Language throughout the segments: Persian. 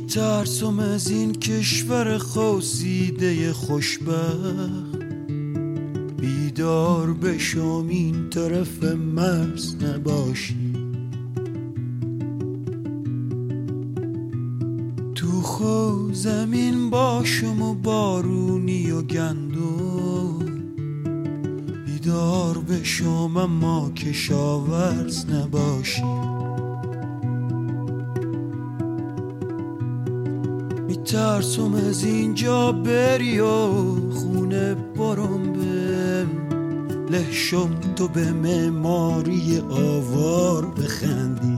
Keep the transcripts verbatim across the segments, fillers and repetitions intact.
میترسم از این کشور خواسیده خوشبخت، بیدار بشم این طرف مرز نباشی. تو خو زمین باشم و بارونی و گندم، بیدار بشم اما کشاورز نباشی. میترسم از اینجا بری و خونه برم به لهشم، تو به معماری آوار بخندی.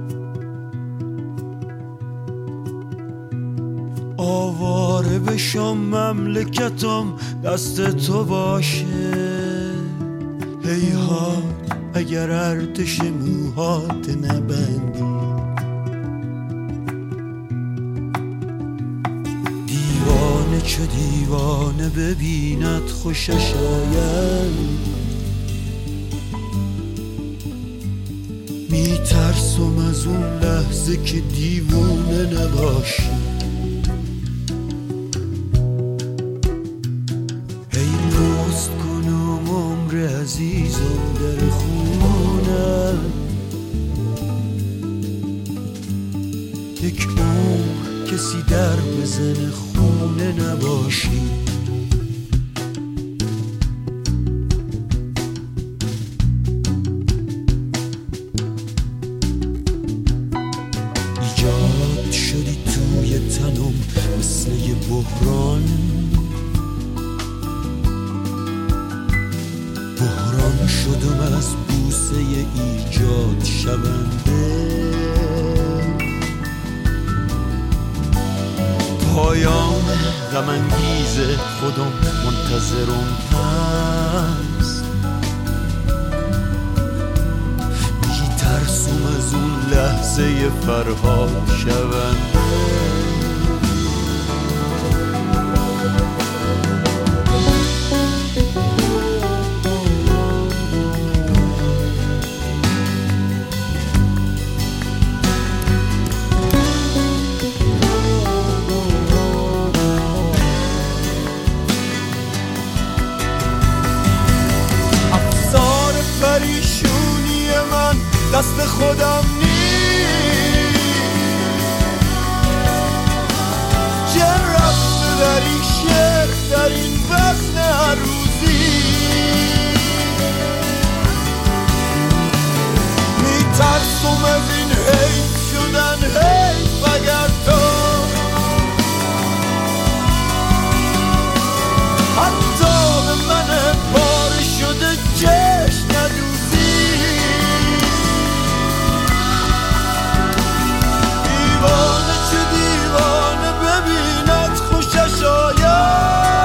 آواره بشم مملکتم دست تو باشه، هیهات اگر ارتش موهات نبندی. دیوانه چه دیوانه ببیند خوشش آید، میترسم از اون لحظه که دیوانه نباشی. عزیزم در خونه یک عمر کسی در بزن خونه نباشی. ایجاد شدی توی تنم مثل یه بحران، بحران شدم از بوسه ایجاد شونده. پایان غم انگیز خودم منتظرم هست، میترسم از اون لحظه فرهاد شونده. پریشونی من دست خودم نیست، چه رفته در این شعر در این وزن عروضی. میترسم از این حیف شدن حیف اگر تو حتی به من پاره شده چشم ندوزی. دیوانه چه دیوانه ببیند خوشش آید،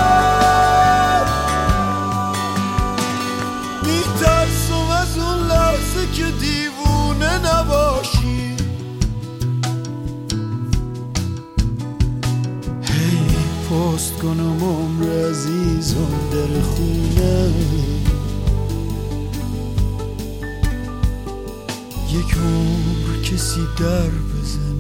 میترسم از اون لحظه که دیوونه نباشی. هی پست کنم عمر عزیزم در خونه، یک عمر کسی در بزن